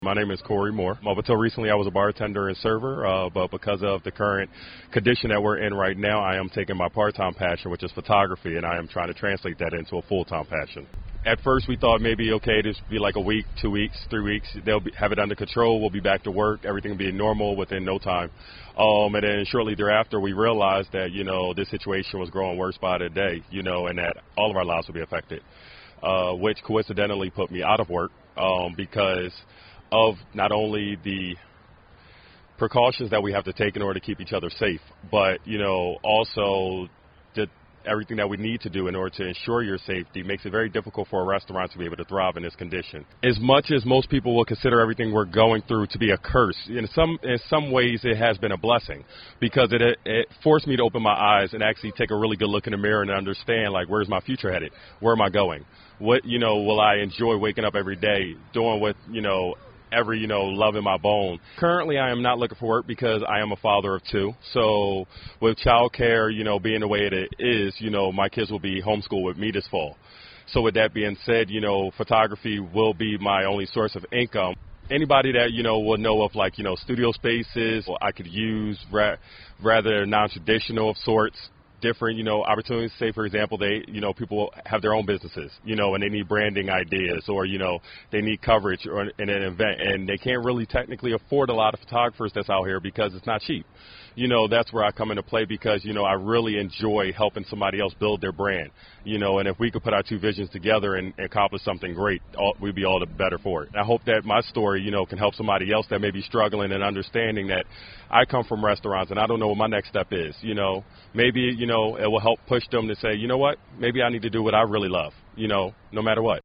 My name is Corey Moore. Up until recently, I was a bartender and server, but because of the current condition that we're in right now, I am taking my part-time passion, which is photography, and I am trying to translate that into a full-time passion. At first, we thought maybe, okay, this would be like a week, 2 weeks, 3 weeks. They'll have it under control. We'll be back to work. Everything will be normal within no time. And then shortly thereafter, we realized that, this situation was growing worse by the day, and that all of our lives would be affected, which coincidentally put me out of work because of not only the precautions that we have to take in order to keep each other safe, but, also everything that we need to do in order to ensure your safety makes it very difficult for a restaurant to be able to thrive in this condition. As much as most people will consider everything we're going through to be a curse, in some ways it has been a blessing because it forced me to open my eyes and actually take a really good look in the mirror and understand, like, where's my future headed? Where am I going? What, will I enjoy waking up every day doing with, every, love in my bone. Currently, I am not looking for work because I am a father of two. So with childcare, being the way it is, my kids will be homeschooled with me this fall. So with that being said, photography will be my only source of income. Anybody that, will know of, like, studio spaces I could use rather non-traditional of sorts, different, opportunities. Say, for example, people have their own businesses, and they need branding ideas or, they need coverage in an event, and they can't really technically afford a lot of photographers that's out here because it's not cheap. That's where I come into play because, I really enjoy helping somebody else build their brand, and if we could put our two visions together and accomplish something great, we'd be all the better for it. I hope that my story, can help somebody else that may be struggling and understanding that I come from restaurants and I don't know what my next step is, maybe, it will help push them to say, you know what, maybe I need to do what I really love, no matter what.